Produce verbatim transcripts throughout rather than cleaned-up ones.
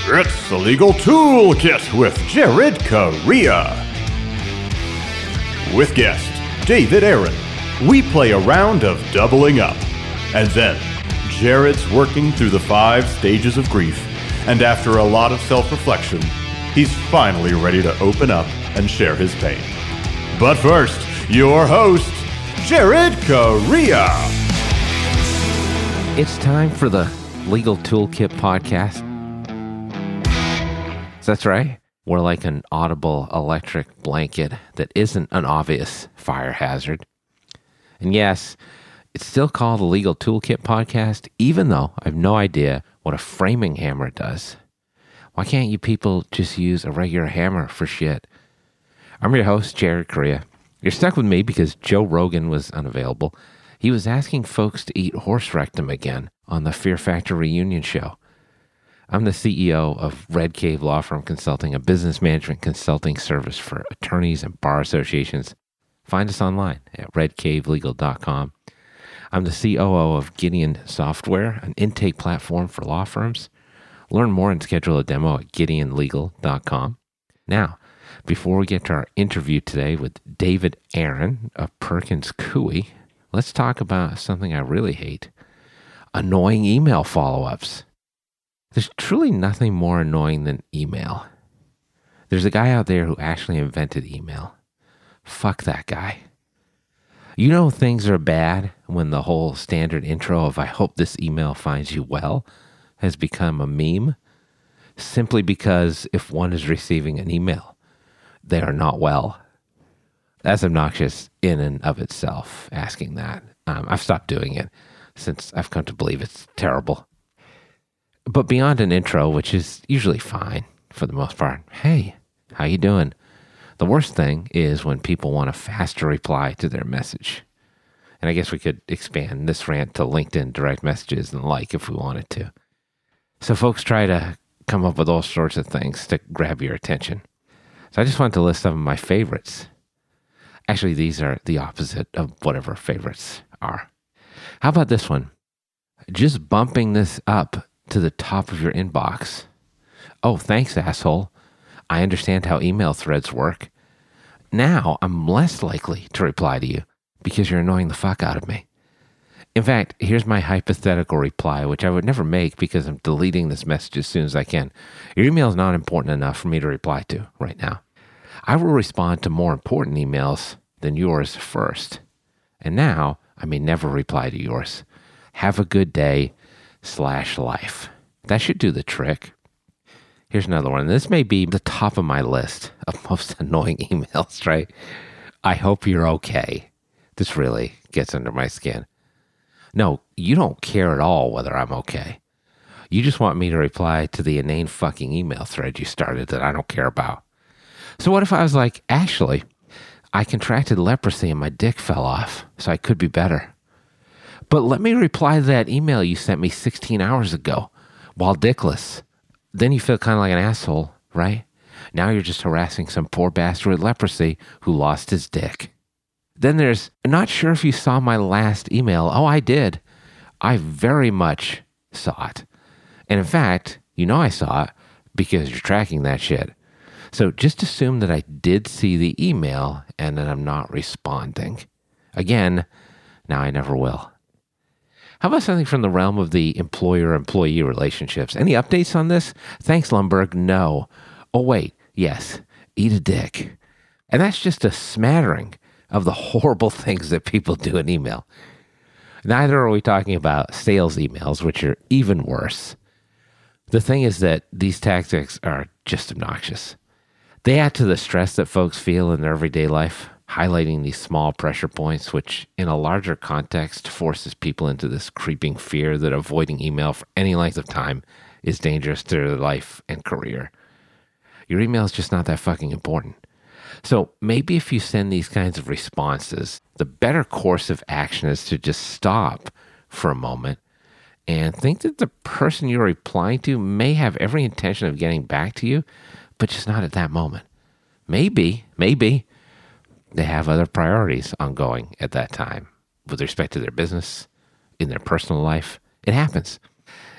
It's the Legal Toolkit with Jared Correa. With guest David Aaron, we play a round of doubling up. And then, Jared's working through the five stages of grief, and after a lot of self-reflection, he's finally ready to open up and share his pain. But first, your host, Jared Correa. It's time for the Legal Toolkit podcast. That's right. We're like an audible electric blanket that isn't an obvious fire hazard. And yes, it's still called the Legal Toolkit podcast, even though I have no idea what a framing hammer does. Why can't you people just use a regular hammer for shit? I'm your host, Jared Correa. You're stuck with me because Joe Rogan was unavailable. He was asking folks to eat horse rectum again on the Fear Factor reunion show. I'm the C E O of Red Cave Law Firm Consulting, a business management consulting service for attorneys and bar associations. Find us online at red cave legal dot com. I'm the C O O of Gideon Software, an intake platform for law firms. Learn more and schedule a demo at gideon legal dot com. Now, before we get to our interview today with David Aaron of Perkins Coie, let's talk about something I really hate: annoying email follow-ups. There's truly nothing more annoying than email. There's a guy out there who actually invented email. Fuck that guy. You know things are bad when the whole standard intro of "I hope this email finds you well" has become a meme, simply because if one is receiving an email, they are not well. That's obnoxious in and of itself, asking that. Um, I've stopped doing it since I've come to believe it's terrible. But beyond an intro, which is usually fine for the most part, hey, how you doing? The worst thing is when people want a faster reply to their message. And I guess we could expand this rant to LinkedIn direct messages and the like if we wanted to. So folks try to come up with all sorts of things to grab your attention. So I just wanted to list some of my favorites. Actually, these are the opposite of whatever favorites are. How about this one? Just bumping this up to the top of your inbox. Oh, thanks, asshole. I understand how email threads work. Now I'm less likely to reply to you because you're annoying the fuck out of me. In fact, here's my hypothetical reply, which I would never make because I'm deleting this message as soon as I can. Your email is not important enough for me to reply to right now. I will respond to more important emails than yours first. And now I may never reply to yours. Have a good day slash life. That should do the trick. Here's another one. This may be the top of my list of most annoying emails, right? I hope you're okay. This really gets under my skin. No, you don't care at all whether I'm okay. You just want me to reply to the inane fucking email thread you started that I don't care about. So what if I was like, actually, I contracted leprosy and my dick fell off, so I could be better. But let me reply to that email you sent me sixteen hours ago while dickless. Then you feel kind of like an asshole, right? Now you're just harassing some poor bastard with leprosy who lost his dick. Then there's, not sure if you saw my last email. Oh, I did. I very much saw it. And in fact, you know I saw it because you're tracking that shit. So just assume that I did see the email and that I'm not responding. Again, now I never will. How about something from the realm of the employer-employee relationships? Any updates on this? Thanks, Lumberg. No. Oh, wait. Yes. Eat a dick. And that's just a smattering of the horrible things that people do in email. Neither are we talking about sales emails, which are even worse. The thing is that these tactics are just obnoxious. They add to the stress that folks feel in their everyday life, highlighting these small pressure points, which in a larger context forces people into this creeping fear that avoiding email for any length of time is dangerous to their life and career. Your email is just not that fucking important. So maybe if you send these kinds of responses, the better course of action is to just stop for a moment and think that the person you're replying to may have every intention of getting back to you, but just not at that moment. Maybe, maybe they have other priorities ongoing at that time with respect to their business, in their personal life. It happens.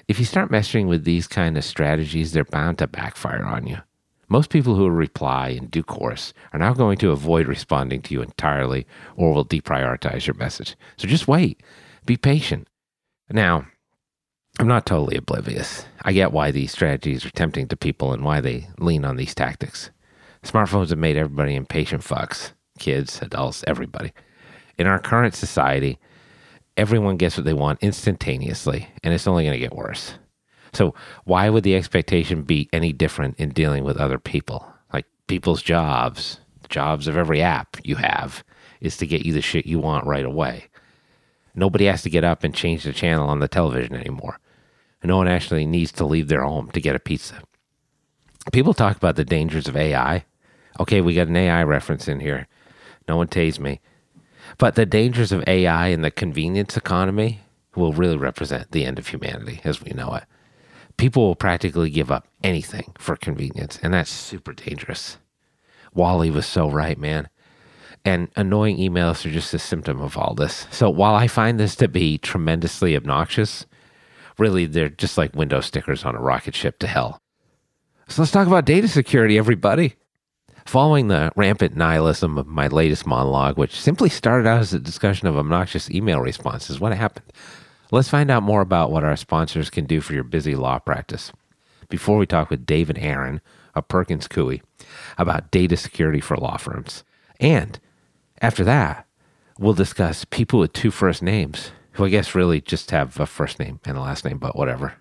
if you start messing with these kind of strategies, they're bound to backfire on you. Most people who reply in due course are now going to avoid responding to you entirely or will deprioritize your message. So just wait. Be patient. Now, I'm not totally oblivious. I get why these strategies are tempting to people and why they lean on these tactics. Smartphones have made everybody impatient fucks. Kids, adults, everybody. In our current society, everyone gets what they want instantaneously, and it's only going to get worse. So why would the expectation be any different in dealing with other people? Like people's jobs, the jobs of every app you have, is to get you the shit you want right away. Nobody has to get up and change the channel on the television anymore. No one actually needs to leave their home to get a pizza. People talk about the dangers of A I. Okay, we got an A I reference in here. No one tase me. But the dangers of A I and the convenience economy will really represent the end of humanity as we know it. People will practically give up anything for convenience, and that's super dangerous. Wally was so right, man. And annoying emails are just a symptom of all this. So while I find this to be tremendously obnoxious, really they're just like window stickers on a rocket ship to hell. So let's talk about data security, everybody. Following the rampant nihilism of my latest monologue, which simply started out as a discussion of obnoxious email responses, what happened? Let's find out more about what our sponsors can do for your busy law practice. Before we talk with David Aaron of Perkins Coie about data security for law firms. And after that, we'll discuss people with two first names, who I guess really just have a first name and a last name, but whatever.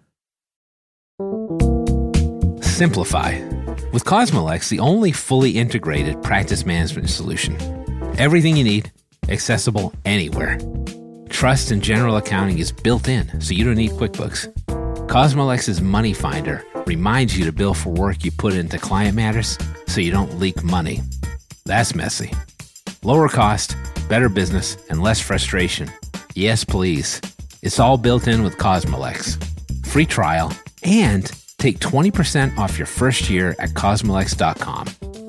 Simplify. With Cosmolex, the only fully integrated practice management solution. Everything you need, accessible anywhere. Trust and general accounting is built in, so you don't need QuickBooks. Cosmolex's Money Finder reminds you to bill for work you put into client matters, so you don't leak money. That's messy. Lower cost, better business, and less frustration. Yes, please. It's all built in with Cosmolex. Free trial, and take twenty percent off your first year at cosmolex dot com.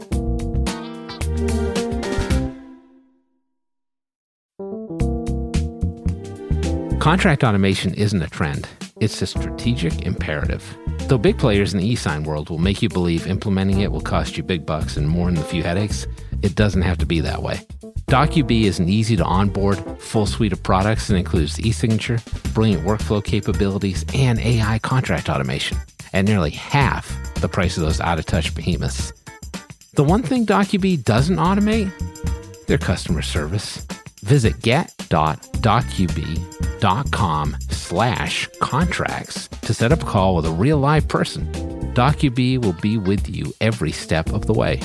Contract automation isn't a trend. It's a strategic imperative. Though big players in the e-sign world will make you believe implementing it will cost you big bucks and more than a few headaches, it doesn't have to be that way. DocuBee is an easy to onboard, full suite of products that includes e-signature, brilliant workflow capabilities, and A I contract automation at nearly half the price of those out-of-touch behemoths. The one thing DocuBee doesn't automate? Their customer service. Visit get.docubee.com slash contracts to set up a call with a real live person. DocuBee will be with you every step of the way.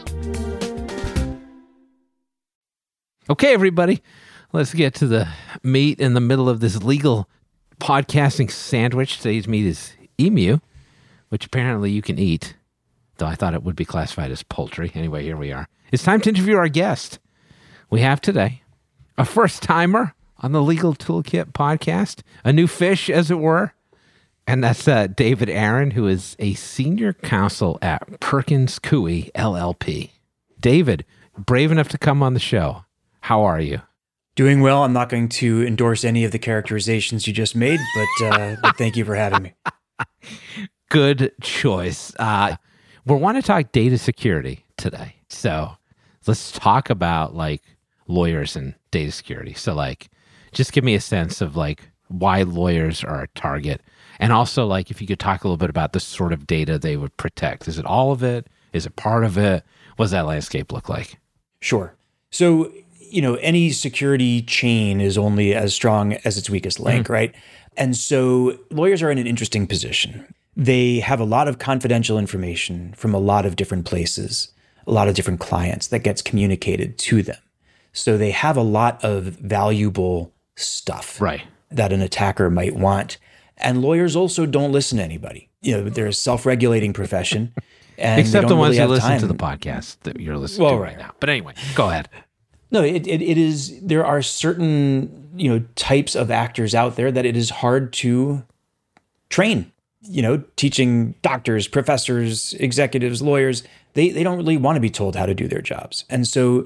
Okay, everybody, let's get to the meat in the middle of this legal podcasting sandwich. Today's meat is emu, which apparently you can eat, though I thought it would be classified as poultry. Anyway, here we are. It's time to interview our guest. We have today a first-timer on the Legal Toolkit podcast, a new fish, as it were, and that's uh, David Aaron, who is a senior counsel at Perkins Coie, L L P. David, brave enough to come on the show. How are you? Doing well. I'm not going to endorse any of the characterizations you just made, but, uh, but thank you for having me. Good choice. Uh, we want to talk data security today. So let's talk about like lawyers and data security. So like, just give me a sense of like why lawyers are a target. And also like, if you could talk a little bit about the sort of data they would protect. Is it all of it? Is it part of it? What does that landscape look like? Sure. So, you know, any security chain is only as strong as its weakest link, mm-hmm. right? And so lawyers are in an interesting position. They have a lot of confidential information from a lot of different places, a lot of different clients that gets communicated to them. So they have a lot of valuable stuff right. that an attacker might want. And lawyers also don't listen to anybody. You know, they're a self-regulating profession. And Except the ones really who listen time. to the podcast that you're listening well, to right, right now. But anyway, go ahead. No, it, it it is, there are certain, you know, types of actors out there that it is hard to train. You know, teaching doctors, professors, executives, lawyers, they, they don't really want to be told how to do their jobs. And so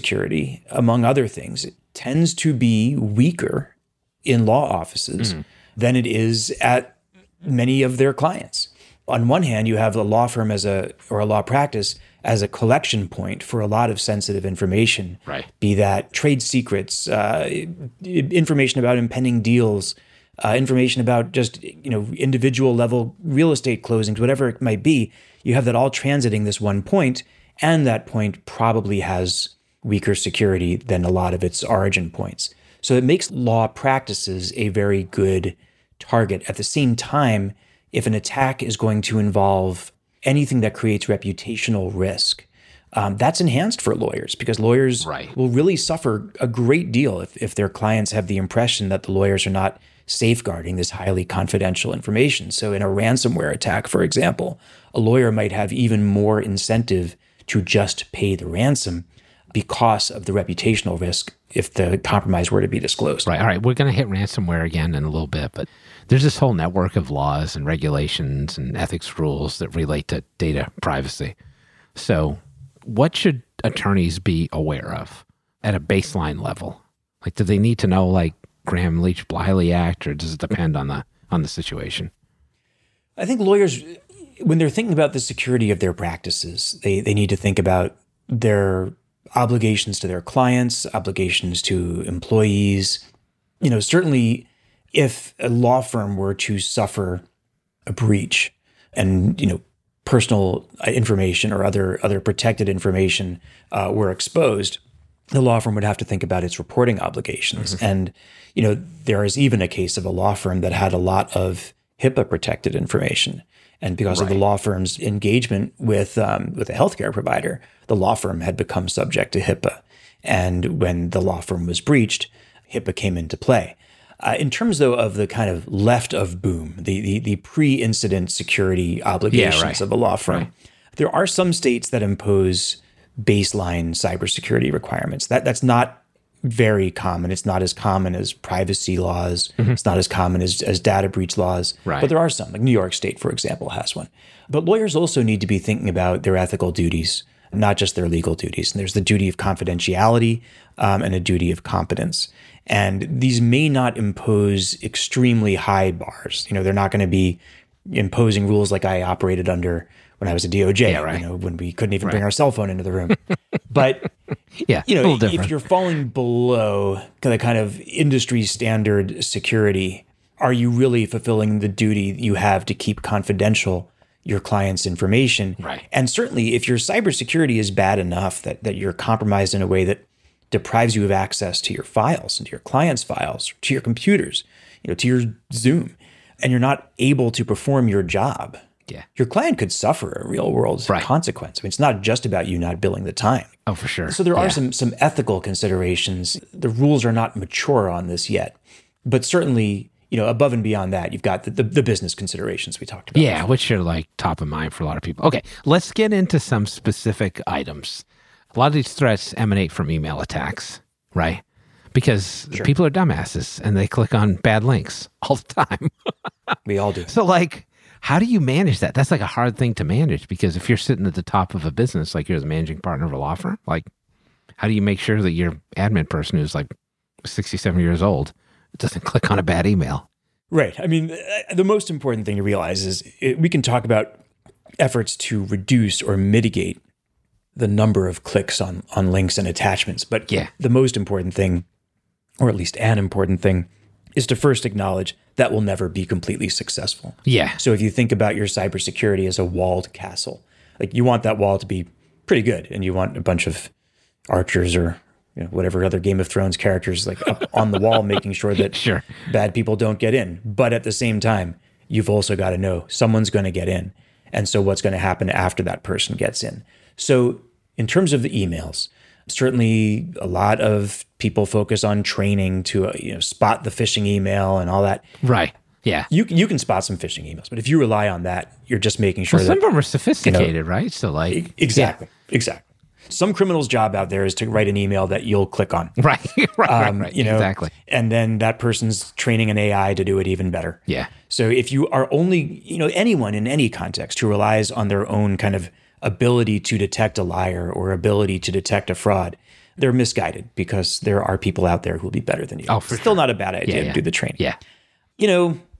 cybersecurity, among other things, it tends to be weaker in law offices mm-hmm. than it is at many of their clients. On one hand, you have a law firm as a or a law practice as a collection point for a lot of sensitive information, right? Be that trade secrets, uh, information about impending deals, uh, information about just you know individual level real estate closings, whatever it might be. You have that all transiting this one point, and that point probably has weaker security than a lot of its origin points. So it makes law practices a very good target. At the same time, if an attack is going to involve anything that creates reputational risk, um, that's enhanced for lawyers because lawyers right. will really suffer a great deal if, if their clients have the impression that the lawyers are not safeguarding this highly confidential information. So in a ransomware attack, for example, a lawyer might have even more incentive to just pay the ransom because of the reputational risk if the compromise were to be disclosed. Right. All right. We're going to hit ransomware again in a little bit, but there's this whole network of laws and regulations and ethics rules that relate to data privacy. So what should attorneys be aware of at a baseline level? Like, do they need to know like Graham-Leach-Bliley Act, or does it depend on the on the situation? I think lawyers, when they're thinking about the security of their practices, they they need to think about their obligations to their clients, obligations to employees. You know, certainly if a law firm were to suffer a breach and, you know, personal information or other other protected information uh, were exposed, the law firm would have to think about its reporting obligations. Mm-hmm. And, you know, there is even a case of a law firm that had a lot of HIPAA protected information. And because right. of the law firm's engagement with um, with a healthcare provider, the law firm had become subject to HIPAA. And when the law firm was breached, HIPAA came into play. Uh, in terms, though, of the kind of left of boom, the the, the pre-incident security obligations yeah, right. of a law firm, right. there are some states that impose baseline cybersecurity requirements. That that's not very common. It's not as common as privacy laws. Mm-hmm. It's not as common as, as data breach laws. Right. But there are some. Like New York State, for example, has one. But lawyers also need to be thinking about their ethical duties, not just their legal duties. And there's the duty of confidentiality um, and a duty of competence. And these may not impose extremely high bars. You know, they're not going to be imposing rules like I operated under when I was a D O J, yeah, right. you know, when we couldn't even right. bring our cell phone into the room. But, yeah, you know, if you're falling below the kind of industry standard security, are you really fulfilling the duty you have to keep confidential your client's information? Right. And certainly if your cybersecurity is bad enough that, that you're compromised in a way that deprives you of access to your files and to your client's files, to your computers, you know, to your Zoom, and you're not able to perform your job, yeah, your client could suffer a real world right. consequence. I mean, it's not just about you not billing the time. Oh, for sure. So there yeah. are some some ethical considerations. The rules are not mature on this yet, but certainly, you know, above and beyond that, you've got the, the, the business considerations we talked about. Yeah, before. Which are like top of mind for a lot of people. Okay, let's get into some specific items. A lot of these threats emanate from email attacks, right? Because sure. people are dumbasses and they click on bad links all the time. We all do. So like, how do you manage that? That's like a hard thing to manage, because if you're sitting at the top of a business, like you're the managing partner of a law firm, like how do you make sure that your admin person who's like sixty-seven years old doesn't click on a bad email? Right. I mean, the most important thing to realize is it, we can talk about efforts to reduce or mitigate the number of clicks on, on links and attachments. But yeah. the most important thing, or at least an important thing, is to first acknowledge that will never be completely successful. Yeah. So if you think about your cybersecurity as a walled castle, like you want that wall to be pretty good, and you want a bunch of archers or you know, whatever other Game of Thrones characters like up on the wall, making sure that sure. bad people don't get in. But at the same time, you've also got to know someone's going to get in. And so what's going to happen after that person gets in? So in terms of the emails, certainly a lot of people focus on training to uh, you know spot the phishing email and all that. Right. Yeah. You you can spot some phishing emails, but if you rely on that, you're just making sure well, that some of them are sophisticated, you know, right? So like exactly, yeah. exactly. Some criminal's job out there is to write an email that you'll click on. Right. right, um, right, right. You know, exactly. And then that person's training an A I to do it even better. Yeah. So if you are only, you know, anyone in any context who relies on their own kind of ability to detect a liar or ability to detect a fraud, they're misguided, because there are people out there who will be better than you. Oh, for It's still sure. not a bad idea yeah, to yeah. do the training. Yeah. You know,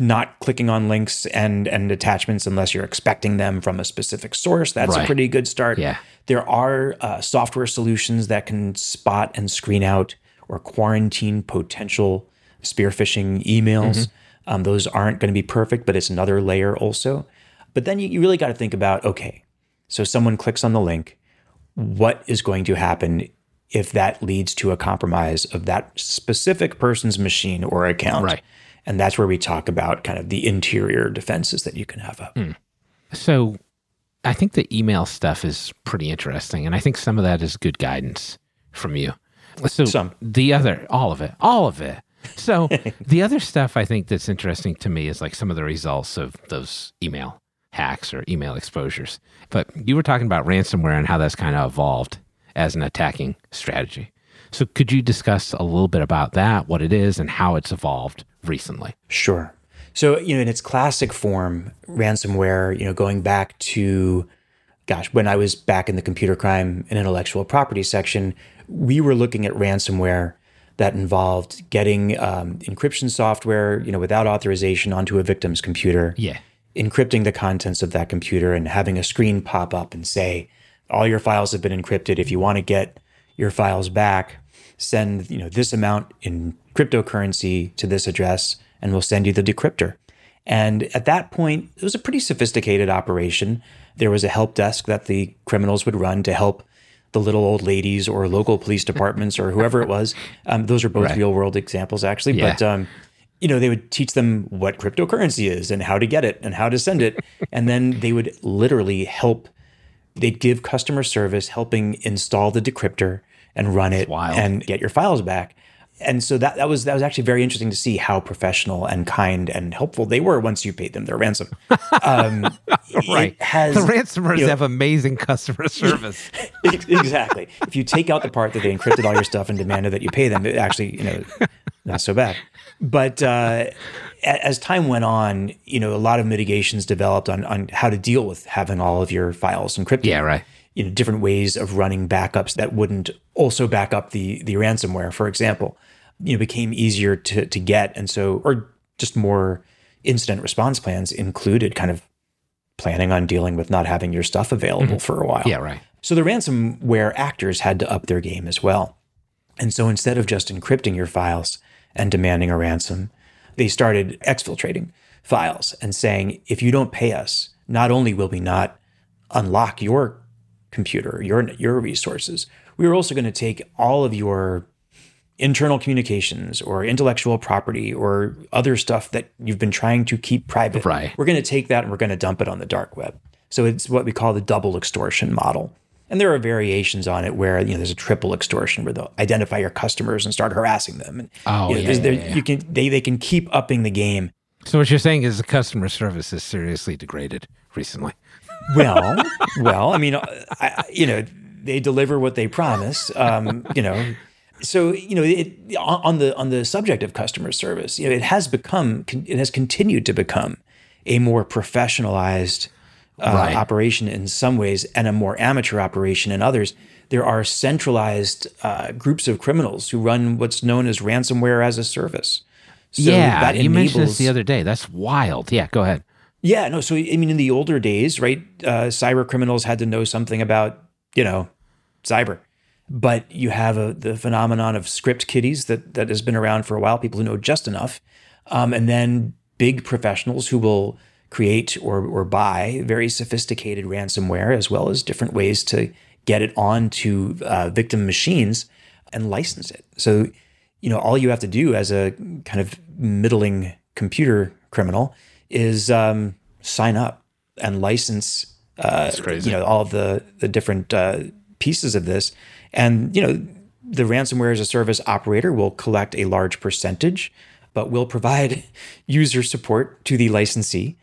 not clicking on links and, and attachments unless you're expecting them from a specific source. That's Right. a pretty good start. Yeah. There are uh, software solutions that can spot and screen out or quarantine potential spear phishing emails. Um, those aren't going to be perfect, but it's another layer also. But then you, you really got to think about, okay, so someone clicks on the link. What is going to happen if that leads to a compromise of that specific person's machine or account? Right. And that's where we talk about kind of the interior defenses that you can have up. Mm. So I think the email stuff is pretty interesting. And I think some of that is good guidance from you. So Some. the other, all of it, all of it. So the other stuff I think that's interesting to me is like some of the results of those email hacks or email exposures. But you were talking about ransomware and how that's kind of evolved as an attacking strategy. So could you discuss a little bit about that, what it is and how it's evolved recently? Sure. So, you know, in its classic form, ransomware, you know, going back to, gosh, when I was back in the computer crime and intellectual property section, we were looking at ransomware that involved getting um, encryption software, you know, without authorization onto a victim's computer. Yeah. Encrypting the contents of that computer and having a screen pop up and say, all your files have been encrypted. If you want to get your files back, send, you know, this amount in cryptocurrency to this address and we'll send you the decryptor. And at that point, it was a pretty sophisticated operation. There was a help desk that the criminals would run to help the little old ladies or local police departments or whoever it was. Um, those are both Right. real world examples, actually. Yeah. But, um, you know, they would teach them what cryptocurrency is and how to get it and how to send it. And then they would literally help. They'd give customer service helping install the decryptor and run it wild. and get your files back. And so that, that was that was actually very interesting to see how professional and kind and helpful they were once you paid them their ransom. Um, Right. It has, The ransomers you know, have amazing customer service. exactly. If you take out the part that they encrypted all your stuff and demanded that you pay them, it actually, you know, not so bad. But uh, a- as time went on, you know, a lot of mitigations developed on on how to deal with having all of your files encrypted. Yeah, right. You know, different ways of running backups that wouldn't also back up the the ransomware, for example, you know, became easier to to get, and so or just more incident response plans included kind of planning on dealing with not having your stuff available for a while. Yeah, right. So the ransomware actors had to up their game as well. And so instead of just encrypting your files and demanding a ransom, they started exfiltrating files and saying, if you don't pay us, not only will we not unlock your computer, your, your resources, we're also going to take all of your internal communications or intellectual property or other stuff that you've been trying to keep private. Right. We're going to take that and we're going to dump it on the dark web. So it's what we call the double extortion model. And there are variations on it where, you know, there's a triple extortion where they'll identify your customers and start harassing them. And Oh, you know, yeah, there's- yeah, there- yeah. you can they they can keep upping the game. So what you're saying is the customer service is seriously degraded recently. Well, well, I mean, I, you know, they deliver what they promise. Um, you know, so you know, it, on the on the subject of customer service, you know, it has become, it has continued to become a more professionalized uh, Right. operation in some ways, and a more amateur operation in others. There are centralized uh, groups of criminals who run what's known as ransomware as a service. So yeah, that you mentioned this enables- the other day. That's wild. Yeah, go ahead. Yeah, no. So I mean, in the older days, right, uh, cyber criminals had to know something about, you know, cyber. But you have a, the phenomenon of script kiddies that that has been around for a while. People who know just enough, um, and then big professionals who will create or or buy very sophisticated ransomware, as well as different ways to get it onto uh, victim machines and license it. So, you know, all you have to do as a kind of middling computer criminal is um, sign up and license, uh, crazy. you know, all of the the different uh, pieces of this, and you know, the ransomware as a service operator will collect a large percentage, but will provide user support to the licensee,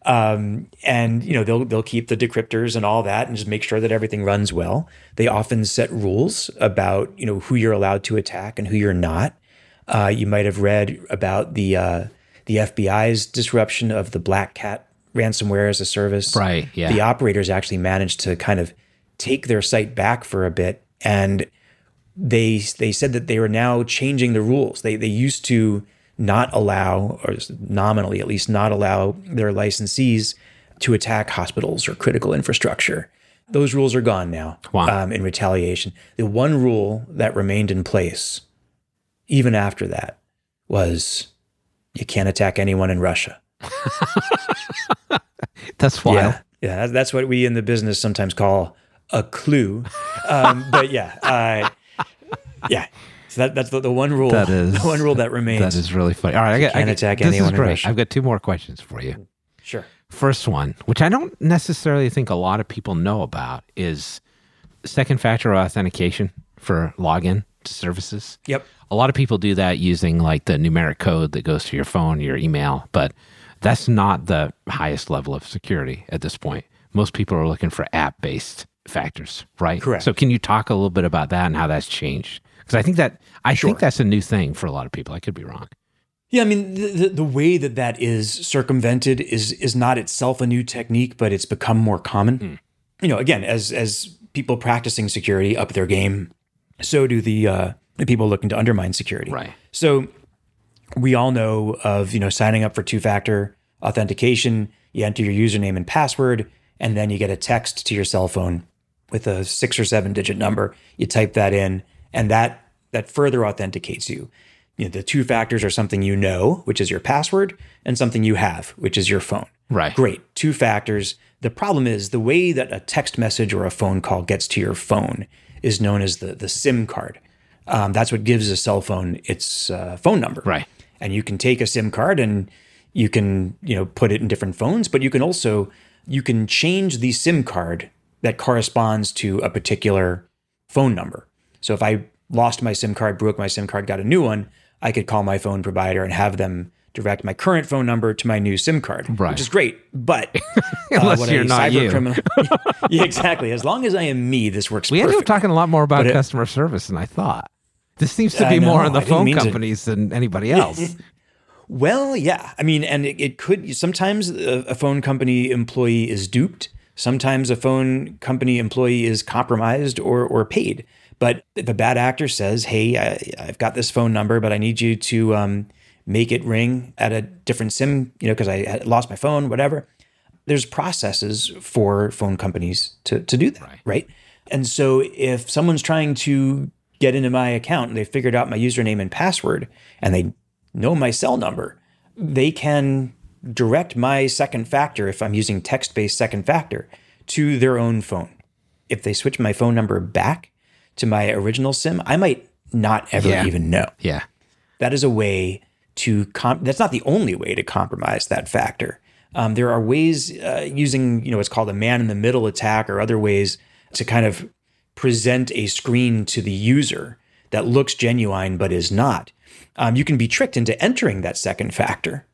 um, and you know, they'll they'll keep the decryptors and all that, and just make sure that everything runs well. They often set rules about, you know, who you're allowed to attack and who you're not. Uh, you might have read about the uh, the F B I's disruption of the Black Cat ransomware as a service. Right, yeah. The operators actually managed to kind of take their site back for a bit, and they they said that they were now changing the rules. They they used to not allow, or nominally at least not allow their licensees to attack hospitals or critical infrastructure. Those rules are gone now. Wow. um, in retaliation. The one rule that remained in place, even after that, was you can't attack anyone in Russia. That's wild. Yeah, yeah, that's what we in the business sometimes call a clue. Um, but yeah, uh, yeah. So that, that's the, the one rule. That is the one rule that remains. That is really funny. All right, I got, can't I got, attack this anyone is in great. Russia. I've got two more questions for you. Sure. First one, which I don't necessarily think a lot of people know about, is second factor authentication for login to services. Yep. A lot of people do that using like the numeric code that goes to your phone, your email, but that's not the highest level of security at this point. Most people are looking for app-based factors, right? Correct. So can you talk a little bit about that and how that's changed? Because I think that I Sure. think that's a new thing for a lot of people. I could be wrong. Yeah, I mean, the, the, the way that that is circumvented is is not itself a new technique, but it's become more common. Mm. You know, again, as as people practicing security up their game, so do the uh, the people looking to undermine security. Right. So we all know of, you know, signing up for two-factor authentication. You enter your username and password, and then you get a text to your cell phone with a six or seven digit number. You type that in, and that that further authenticates you. You know, the two factors are something you know, which is your password, and something you have, which is your phone. Right. Great. Two factors. The problem is the way that a text message or a phone call gets to your phone is known as the, the SIM card. Um, that's what gives a cell phone its uh, phone number. Right. And you can take a SIM card and you can, you know, put it in different phones, but you can also, you can change the SIM card that corresponds to a particular phone number. So if I lost my SIM card, broke my SIM card, got a new one, I could call my phone provider and have them direct my current phone number to my new SIM card, Right. which is great. But Unless uh, what you're a not cyber you. criminal, yeah, exactly. As long as I am me, this works We ended perfect. up talking a lot more about But it- customer service than I thought. This seems to I be more know, on the I didn't phone mean to- companies than anybody else. Well, yeah. I mean, and it, it could, sometimes a, a phone company employee is duped. Sometimes a phone company employee is compromised or, or paid. But if a bad actor says, hey, I, I've got this phone number, but I need you to um, make it ring at a different SIM, you know, because I had lost my phone, whatever. There's processes for phone companies to, to do that, Right. right? And so if someone's trying to get into my account and they figured out my username and password and they know my cell number, they can direct my second factor, if I'm using text-based second factor, to their own phone. If they switch my phone number back to my original SIM, I might not ever Yeah. even know. Yeah. That is a way to, com- that's not the only way to compromise that factor. Um, there are ways uh, using, you know, what's called a man-in-the-middle attack or other ways to kind of present a screen to the user that looks genuine but is not. Um, you can be tricked into entering that second factor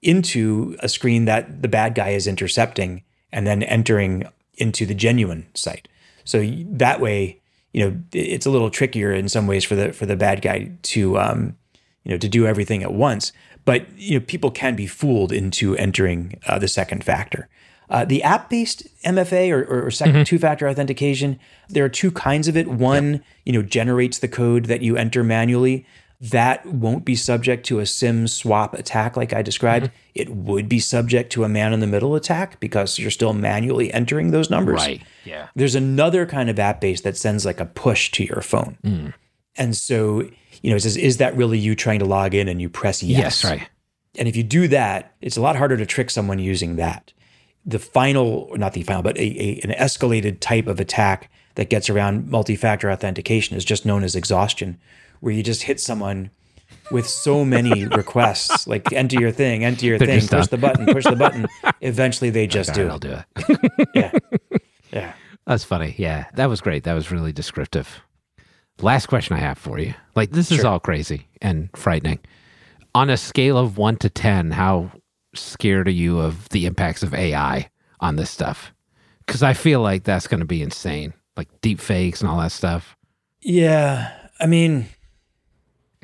into a screen that the bad guy is intercepting and then entering into the genuine site. So that way, you know, it's a little trickier in some ways for the for the bad guy to, um, you know, to do everything at once. But you know, people can be fooled into entering uh, the second factor. Uh, the app-based M F A or, or second mm-hmm. two-factor authentication, there are two kinds of it. One, yep. you know, generates the code that you enter manually. That won't be subject to a SIM swap attack like I described. Mm-hmm. It would be subject to a man-in-the-middle attack because you're still manually entering those numbers. Right, yeah. There's another kind of app-based that sends like a push to your phone. Mm. And so, you know, it says, is that really you trying to log in? And you press yes. Yes, right. And if you do that, it's a lot harder to trick someone using that. The final, or not the final, but a, a, an escalated type of attack that gets around multi-factor authentication is just known as exhaustion, where you just hit someone with so many requests, like enter your thing, enter your They're thing, just push done. the button, push the button. Eventually they just Okay, do I'll it. do it. Yeah. Yeah. That's funny. Yeah, that was great. That was really descriptive. Last question I have for you. Like, this is Sure. all crazy and frightening. On a scale of one to ten, how scared are you of the impacts of A I on this stuff? Because I feel like that's going to be insane, like deep fakes and all that stuff. Yeah. I mean,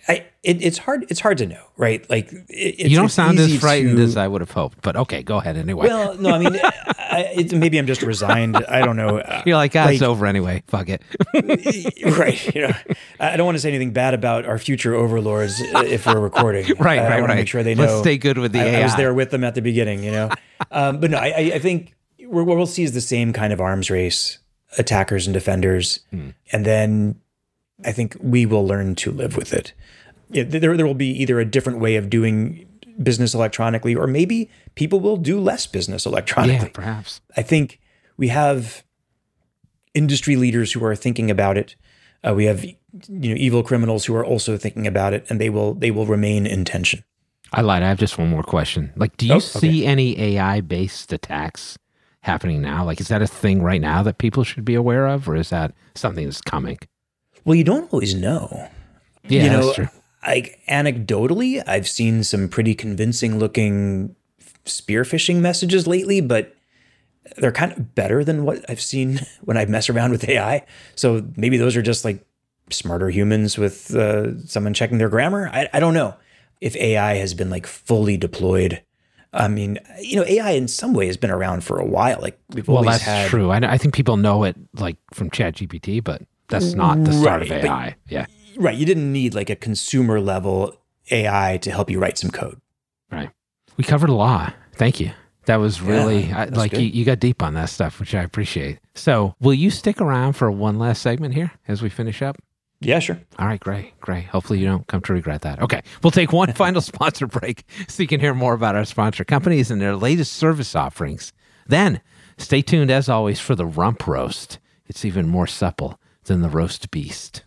I it, it's hard it's hard to know, right? Like it, it's, you don't it's sound as easy frightened to, as I would have hoped, but okay, go ahead anyway. Well, no, I mean, I, it, maybe I'm just resigned. I don't know. You're like, ah, it's over anyway. Fuck it. Right. You know, I don't want to say anything bad about our future overlords if we're recording. Right, I, right, I want right. to make sure they know. Let's stay good with the I, A I. I was there with them at the beginning, you know. Um, but no, I, I think we're, what we'll see is the same kind of arms race, attackers and defenders, hmm. and then I think we will learn to live with it. Yeah, there, there will be either a different way of doing business electronically, or maybe people will do less business electronically. Yeah, perhaps. I think we have industry leaders who are thinking about it. Uh, we have, you know, evil criminals who are also thinking about it, and they will they will remain in tension. I lied. I have just one more question. Like, do you oh, see okay. any A I-based attacks happening now? Like, is that a thing right now that people should be aware of, or is that something that's coming? Well, you don't always know. Yeah, you know, that's true. Like anecdotally, I've seen some pretty convincing looking spear phishing messages lately, but they're kind of better than what I've seen when I mess around with A I. So maybe those are just like smarter humans with uh, someone checking their grammar. I, I don't know if A I has been like fully deployed. I mean, you know, A I in some way has been around for a while. Like we've well, always that's had. true. I, I think people know it like from ChatGPT, but that's not the start Right, of A I. Yeah. Right. You didn't need like a consumer level A I to help you write some code. Right. We covered a lot. Thank you. That was really, yeah, I, like you, good. you got deep on that stuff, which I appreciate. So will you stick around for one last segment here as we finish up? Yeah, sure. All right, great, great. Hopefully you don't come to regret that. Okay, we'll take one final sponsor break so you can hear more about our sponsor companies and their latest service offerings. Then stay tuned, as always, for the Rump Roast. It's even more supple than the roast beast.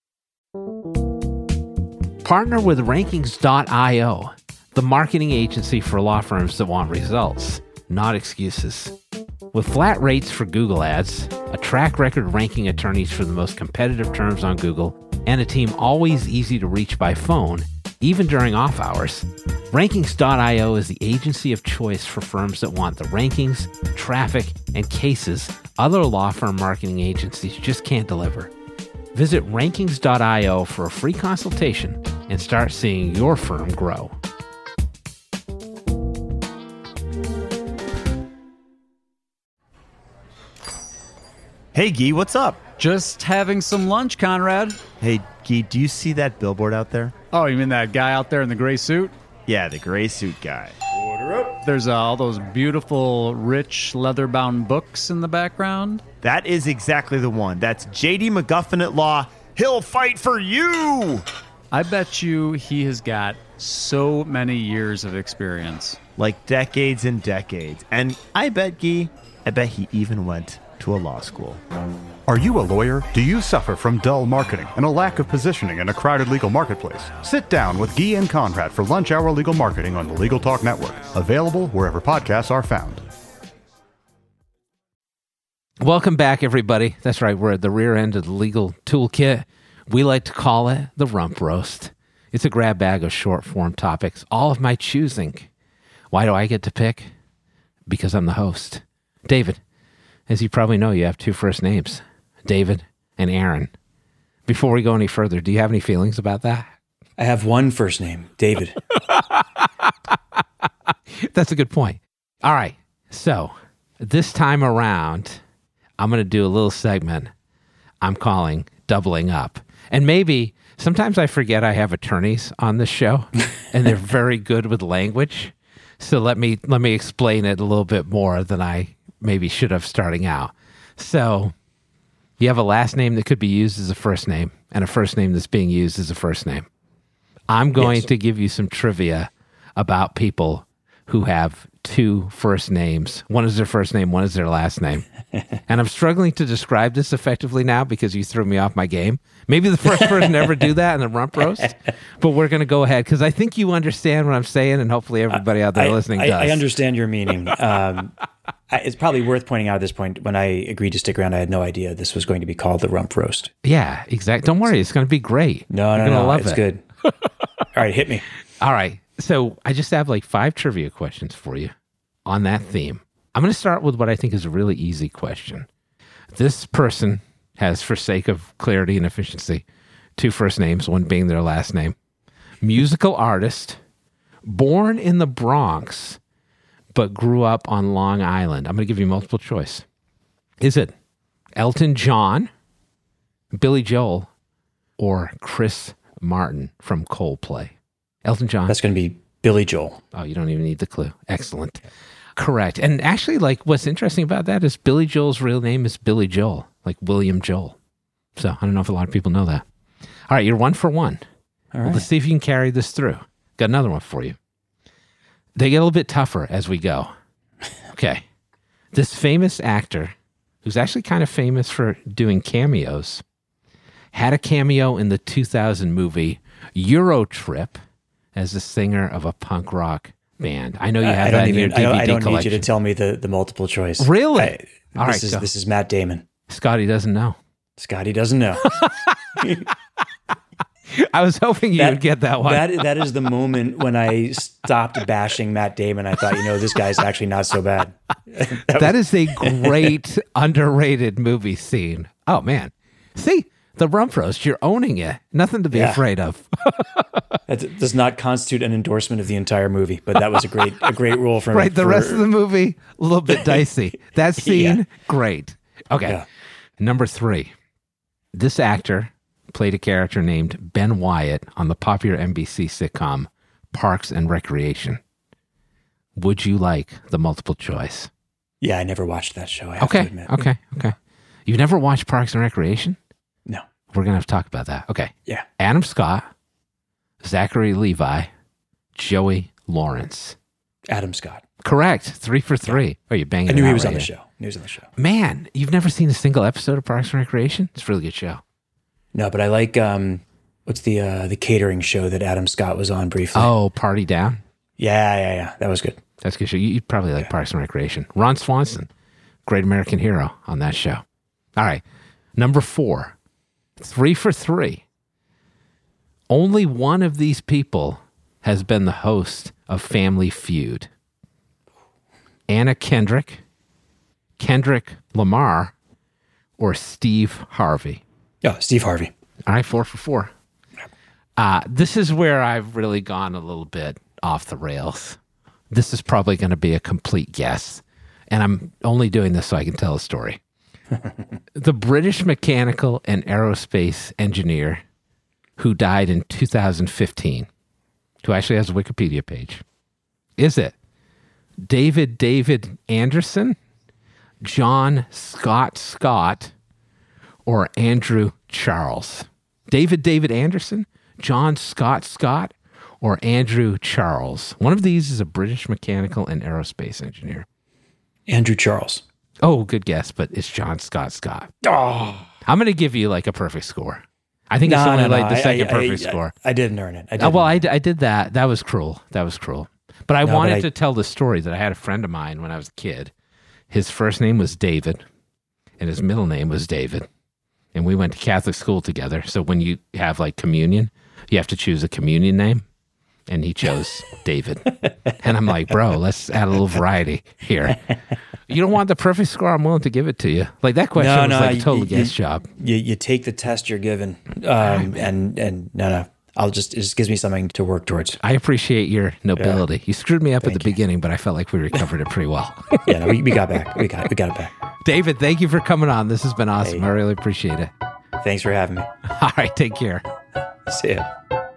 Partner with Rankings dot io, the marketing agency for law firms that want results, not excuses. With flat rates for Google Ads, a track record ranking attorneys for the most competitive terms on Google, and a team always easy to reach by phone, even during off hours, Rankings dot io is the agency of choice for firms that want the rankings, traffic, and cases other law firm marketing agencies just can't deliver. Visit Rankings dot io for a free consultation and start seeing your firm grow. Hey, Guy, what's up? Just having some lunch, Conrad. Hey, Guy, do you see that billboard out there? Oh, you mean that guy out there in the gray suit? Yeah, the gray suit guy. Order up. There's uh, all those beautiful, rich, leather-bound books in the background. That is exactly the one. That's J D McGuffin at Law. He'll fight for you! I bet you he has got so many years of experience. Like decades and decades. And I bet, Guy, I bet he even went to a law school. Are you a lawyer? Do you suffer from dull marketing and a lack of positioning in a crowded legal marketplace? Sit down with Guy and Conrad for Lunch Hour Legal Marketing on the Legal Talk Network. Available wherever podcasts are found. Welcome back, everybody. That's right. We're at the rear end of the legal toolkit. We like to call it the Rump Roast. It's a grab bag of short-form topics, all of my choosing. Why do I get to pick? Because I'm the host. David, as you probably know, you have two first names, David and Aaron. Before we go any further, do you have any feelings about that? I have one first name, David. That's a good point. All right. So this time around, I'm going to do a little segment I'm calling Doubling Up. And maybe sometimes I forget I have attorneys on this show and they're very good with language. So let me let me explain it a little bit more than I maybe should have starting out. So you have a last name that could be used as a first name and a first name that's being used as a first name. I'm going Yes. to give you some trivia about people who have two first names. One is their first name, one is their last name. And I'm struggling to describe this effectively now because you threw me off my game. Maybe the first person to ever do that in the Rump Roast, but we're going to go ahead because I think you understand what I'm saying, and hopefully everybody out there I, listening I, does. I understand your meaning. Um, I, it's probably worth pointing out at this point, when I agreed to stick around, I had no idea this was going to be called the Rump Roast. Yeah, exactly. Don't worry. It's going to be great. No, You're no, gonna no. love It's it. good. All right, hit me. All right. So I just have like five trivia questions for you on that theme. I'm going to start with what I think is a really easy question. This person has, for sake of clarity and efficiency, two first names, one being their last name. musical artist, born in the Bronx, but grew up on Long Island. I'm going to give you multiple choice. Is it Elton John, Billy Joel, or Chris Martin from Coldplay? Elton John. That's going to be Billy Joel. Oh, you don't even need the clue. Excellent. Correct. And actually, like, what's interesting about that is Billy Joel's real name is Billy Joel, like William Joel. So I don't know if a lot of people know that. All right, you're one for one. All right. Well, let's see if you can carry this through. Got another one for you. They get a little bit tougher as we go. Okay. This famous actor, who's actually kind of famous for doing cameos, had a cameo in the two thousand movie Euro Trip as the singer of a punk rock band. I know you have I that don't in your even, D V D I don't, I don't collection. need you to tell me the, the multiple choice. Really? I, All this right, is go. this is Matt Damon. Scotty doesn't know. Scotty doesn't know. I was hoping you That- would get that one. That that is the moment when I stopped bashing Matt Damon. I thought, you know, this guy's actually not so bad. That is a great underrated movie scene. Oh man. See, the rump roast, you're owning it. Nothing to be Yeah. afraid of. That does not constitute an endorsement of the entire movie, but that was a great a great role for Right, the for- rest of the movie, a little bit dicey. That scene, Yeah. great. Okay. Yeah. Number three. This actor played a character named Ben Wyatt on the popular N B C sitcom Parks and Recreation. Would you like the multiple choice? Yeah, I never watched that show. I have Okay. to admit. Okay. Okay. You've never watched Parks and Recreation? No. We're going to have to talk about that. Okay. Yeah. Adam Scott, Zachary Levi, Joey Lawrence. Adam Scott. Correct. Three for three. Oh, you're banging I knew it he out was right on the here. show. He was on the show. Man, you've never seen a single episode of Parks and Recreation? It's a really good show. No, but I like um, what's the uh, the catering show that Adam Scott was on briefly? Oh, Party Down. yeah, yeah, yeah. That was good. That's a good show. You, you'd probably like Parks and Recreation. Ron Swanson, Great American Hero on that show. All right. Number four. Three for three. Only one of these people has been the host of Family Feud. Anna Kendrick, Kendrick Lamar, or Steve Harvey. Oh, Steve Harvey. All right, four for four. Uh, this is where I've really gone a little bit off the rails. This is probably going to be a complete guess, and I'm only doing this so I can tell a story. The British mechanical and aerospace engineer who died in two thousand fifteen, who actually has a Wikipedia page, is it David David Anderson, John Scott Scott, or Andrew Charles? David David Anderson, John Scott Scott, or Andrew Charles? One of these is a British mechanical and aerospace engineer. Andrew Charles. Oh, good guess, but it's John Scott Scott. Oh, I'm going to give you like a perfect score. I think it's no, only no, no. like the I- second I- perfect I- score. I, didn't earn it. I Oh, didn't. well, I, d- I did that. That was cruel. That was cruel. But I No, but wanted I- to tell the story that I had a friend of mine when I was a kid. His first name was David, and his middle name was David. And we went to Catholic school together. So when you have like communion, you have to choose a communion name. And he chose David. And I'm like, bro, let's add a little variety here. You don't want the perfect score? I'm willing to give it to you. Like that question No, was no, like a you- total you- guess job. you, you take the test you're given, um, and and no, no. I'll just it just gives me something to work towards. I appreciate your nobility. You screwed me up at the Thank you. beginning, but I felt like we recovered it pretty well. Yeah, no, we, we got back. We got we got it back. David, thank you for coming on. This has been awesome. Hey. I really appreciate it. Thanks for having me. All right, take care. See ya.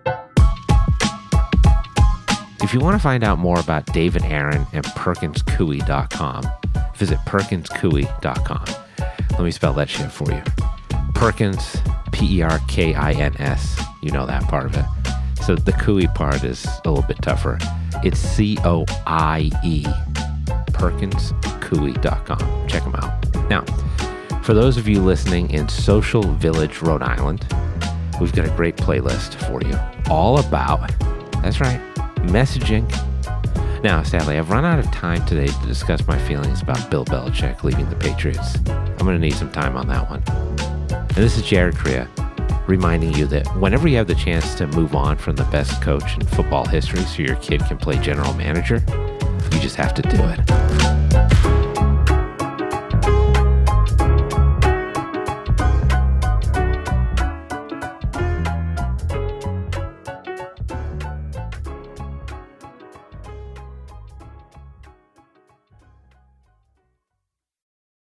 If you want to find out more about David Aaron and Perkins Coie dot com, visit Perkins Coie dot com. Let me spell that shit for you. Perkins, P E R K I N S. You know that part of it. So the Coie part is a little bit tougher. It's C O I E. Perkins Coie dot com. Check them out. Now, for those of you listening in Social Village, Rhode Island, we've got a great playlist for you all about, that's right, messaging. Now, sadly, I've run out of time today to discuss my feelings about Bill Belichick leaving the Patriots. I'm going to need some time on that one. And this is Jared Crea, reminding you that whenever you have the chance to move on from the best coach in football history so your kid can play general manager, you just have to do it.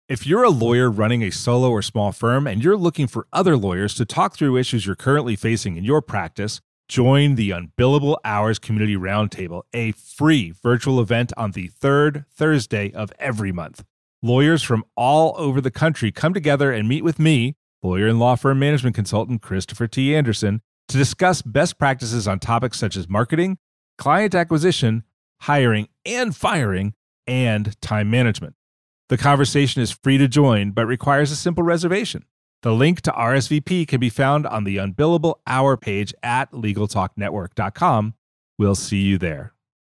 If you're a lawyer running a solo or small firm and you're looking for other lawyers to talk through issues you're currently facing in your practice, join the Unbillable Hours Community Roundtable, a free virtual event on the third Thursday of every month. Lawyers from all over the country come together and meet with me, lawyer and law firm management consultant Christopher T. Anderson, to discuss best practices on topics such as marketing, client acquisition, hiring and firing, and time management. The conversation is free to join, but requires a simple reservation. The link to R S V P can be found on the Unbillable Hour page at legal talk network dot com. We'll see you there.